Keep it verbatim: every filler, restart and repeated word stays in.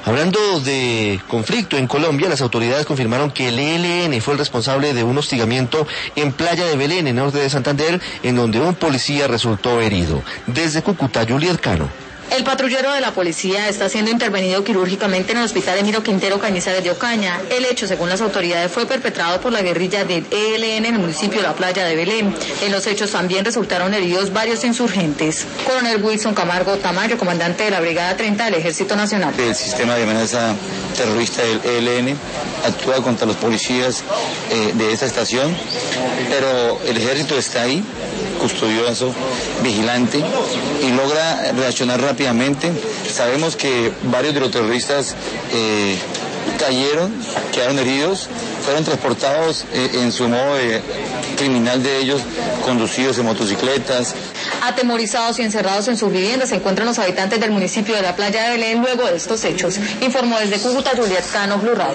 Hablando de conflicto en Colombia, las autoridades confirmaron que el E L N fue el responsable de un hostigamiento en Playa de Belén, en norte de Santander, en donde un policía resultó herido. Desde Cúcuta, Juliet Cano. El patrullero de la policía está siendo intervenido quirúrgicamente en el hospital Emiro Quintero Cañizares de Ocaña. El hecho, según las autoridades, fue perpetrado por la guerrilla del E L N en el municipio de La Playa de Belén. En los hechos también resultaron heridos varios insurgentes. Coronel Wilson Camargo Tamayo, comandante de la Brigada treinta del Ejército Nacional. El sistema de amenaza terrorista del E L N actúa contra los policías eh, de esta estación, pero el ejército está ahí, custodioso, vigilante, y logra reaccionar rápidamente. Sabemos que varios de los terroristas eh, cayeron, quedaron heridos, fueron transportados eh, en su modo de, criminal de ellos, conducidos en motocicletas. Atemorizados y encerrados en sus viviendas se encuentran los habitantes del municipio de La Playa de Belén luego de estos hechos. Informó desde Cúcuta Juliet Cano, Blue Radio.